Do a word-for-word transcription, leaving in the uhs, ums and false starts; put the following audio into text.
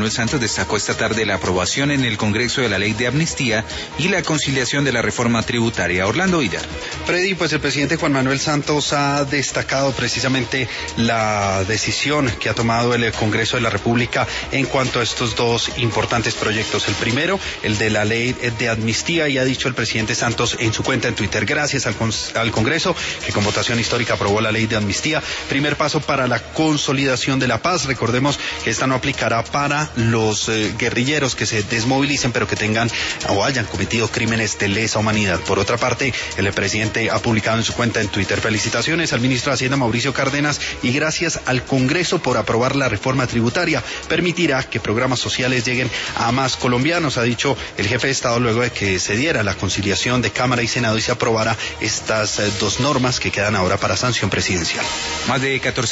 Manuel Santos destacó esta tarde la aprobación en el Congreso de la ley de amnistía y la conciliación de la reforma tributaria. Orlando Villar. Freddy, pues el presidente Juan Manuel Santos ha destacado precisamente la decisión que ha tomado el Congreso de la República en cuanto a estos dos importantes proyectos. El primero, el de la ley de amnistía, y ha dicho el presidente Santos en su cuenta en Twitter: gracias al, al Congreso que con votación histórica aprobó la ley de amnistía, primer paso para la consolidación de la paz. Recordemos que esta no aplicará para los eh, guerrilleros que se desmovilicen pero que tengan o hayan cometido crímenes de lesa humanidad. Por otra parte, el presidente ha publicado en su cuenta en Twitter: felicitaciones al ministro de Hacienda Mauricio Cárdenas y gracias al Congreso por aprobar la reforma tributaria. Permitirá que programas sociales lleguen a más colombianos, ha dicho el jefe de Estado luego de que se diera la conciliación de Cámara y Senado y se aprobara estas eh, dos normas que quedan ahora para sanción presidencial. Más de catorce